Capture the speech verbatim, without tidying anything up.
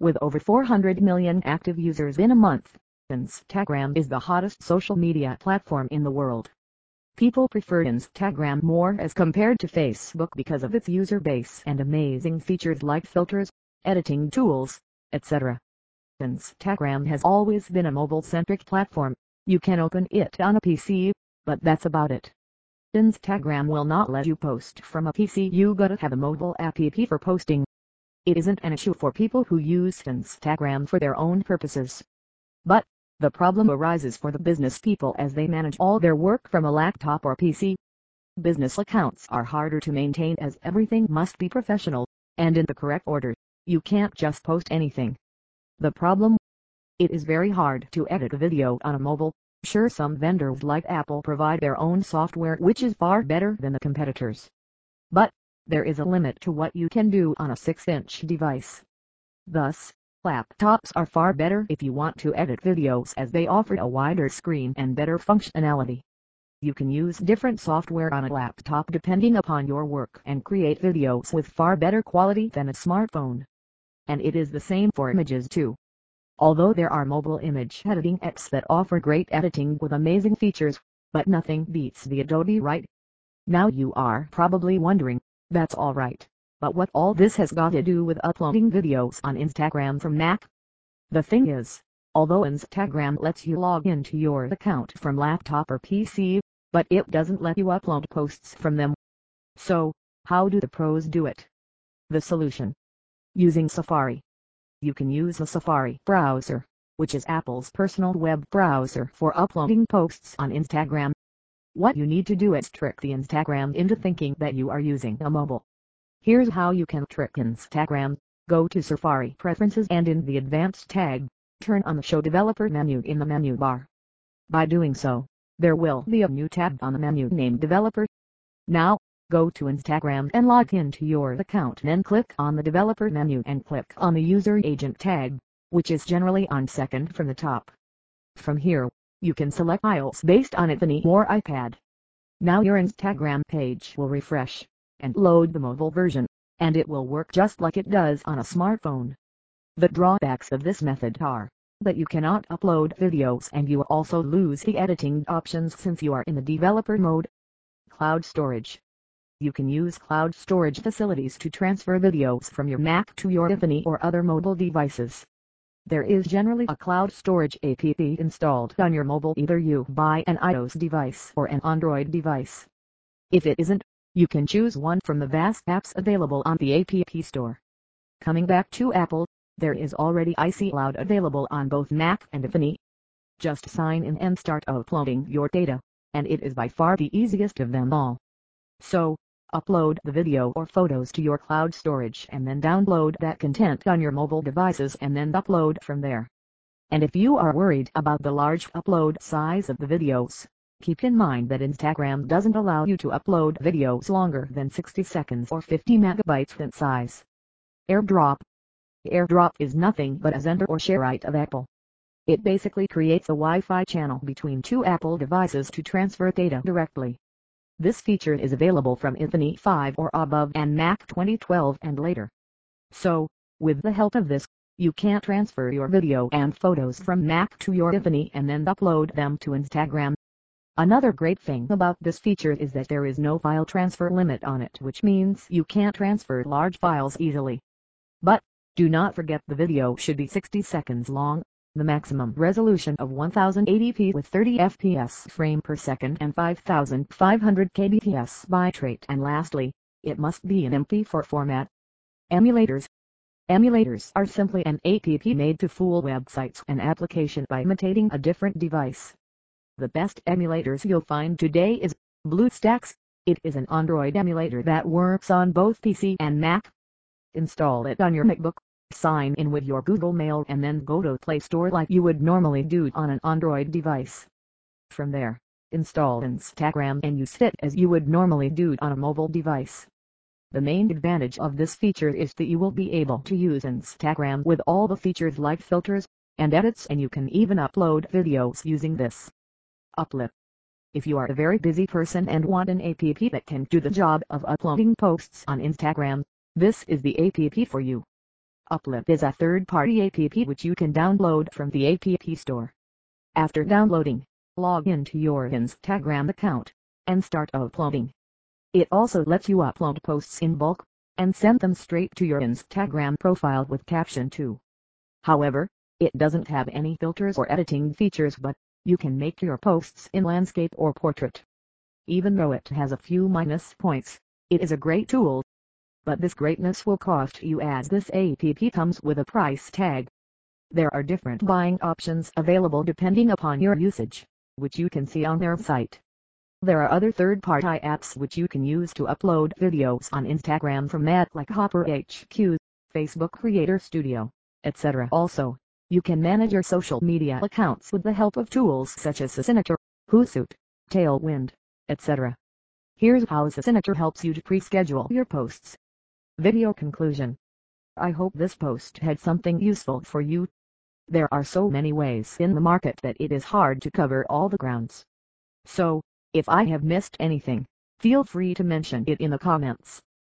With over four hundred million active users in a month, Instagram is the hottest social media platform in the world. People prefer Instagram more as compared to Facebook because of its user base and amazing features like filters, editing tools, et cetera. Instagram has always been a mobile-centric platform. You can open it on a P C, but that's about it. Instagram will not let you post from a P C. You gotta have a mobile app for posting. It isn't an issue for people who use Instagram for their own purposes. But, the problem arises for the business people as they manage all their work from a laptop or P C. Business accounts are harder to maintain as everything must be professional, and in the correct order. You can't just post anything. The problem? It is very hard to edit a video on a mobile. Sure, some vendors like Apple provide their own software which is far better than the competitors. But, there is a limit to what you can do on a six inch device. Thus, laptops are far better if you want to edit videos as they offer a wider screen and better functionality. You can use different software on a laptop depending upon your work and create videos with far better quality than a smartphone. And it is the same for images too. Although there are mobile image editing apps that offer great editing with amazing features, but nothing beats the Adobe, right? Now you are probably wondering, that's alright, but what all this has got to do with uploading videos on Instagram from Mac? The thing is, although Instagram lets you log into your account from laptop or P C, but it doesn't let you upload posts from them. So, how do the pros do it? The solution. Using Safari. You can use the Safari browser, which is Apple's personal web browser for uploading posts on Instagram. What you need to do is trick the Instagram into thinking that you are using a mobile. Here's how you can trick Instagram. Go to Safari Preferences and in the Advanced tab, turn on the Show Developer menu in the menu bar. By doing so, there will be a new tab on the menu named Developer. Now, go to Instagram and log into your account, then click on the Developer menu and click on the User Agent tab, which is generally on second from the top. From here, you can select iOS based on iPhone or iPad. Now your Instagram page will refresh and load the mobile version, and it will work just like it does on a smartphone. The drawbacks of this method are that you cannot upload videos and you also lose the editing options since you are in the developer mode. Cloud storage. You can use cloud storage facilities to transfer videos from your Mac to your iPhone or other mobile devices. There is generally a cloud storage app installed on your mobile, either you buy an iOS device or an Android device. If it isn't, you can choose one from the vast apps available on the App Store. Coming back to Apple, there is already iCloud available on both Mac and iPhone. Just sign in and start uploading your data, and it is by far the easiest of them all. So, upload the video or photos to your cloud storage and then download that content on your mobile devices and then upload from there. And if you are worried about the large upload size of the videos, keep in mind that Instagram doesn't allow you to upload videos longer than sixty seconds or fifty megabytes in size. AirDrop. AirDrop is nothing but a send or share right of Apple. It basically creates a Wi-Fi channel between two Apple devices to transfer data directly. This feature is available from iPhone five or above and Mac twenty twelve and later. So, with the help of this, you can transfer your video and photos from Mac to your iPhone and then upload them to Instagram. Another great thing about this feature is that there is no file transfer limit on it, which means you can't transfer large files easily. But, do not forget the video should be sixty seconds long. The maximum resolution of ten eighty p with thirty F P S frame per second and five thousand five hundred K B P S bitrate, and lastly, it must be in M P four format. Emulators. Emulators are simply an app made to fool websites and application by imitating a different device. The best emulators you'll find today is BlueStacks. It is an Android emulator that works on both P C and Mac. Install it on your MacBook. Sign in with your Google Mail and then go to Play Store like you would normally do on an Android device. From there, install Instagram and use it as you would normally do on a mobile device. The main advantage of this feature is that you will be able to use Instagram with all the features like filters and edits, and you can even upload videos using this. Uplift. If you are a very busy person and want an app that can do the job of uploading posts on Instagram, this is the app for you. Uplift is a third-party app which you can download from the App Store. After downloading, log into your Instagram account and start uploading. It also lets you upload posts in bulk and send them straight to your Instagram profile with caption too. However, it doesn't have any filters or editing features, but you can make your posts in landscape or portrait. Even though it has a few minus points, it is a great tool. But this greatness will cost you, as this app comes with a price tag. There are different buying options available depending upon your usage, which you can see on their site. There are other third-party apps which you can use to upload videos on Instagram from that, like Hopper H Q, Facebook Creator Studio, et cetera. Also, you can manage your social media accounts with the help of tools such as Asinator, Hootsuite, Tailwind, et cetera. Here's how Asinator helps you to pre-schedule your posts. Video conclusion. I hope this post had something useful for you. There are so many ways in the market that it is hard to cover all the grounds. So, if I have missed anything, feel free to mention it in the comments.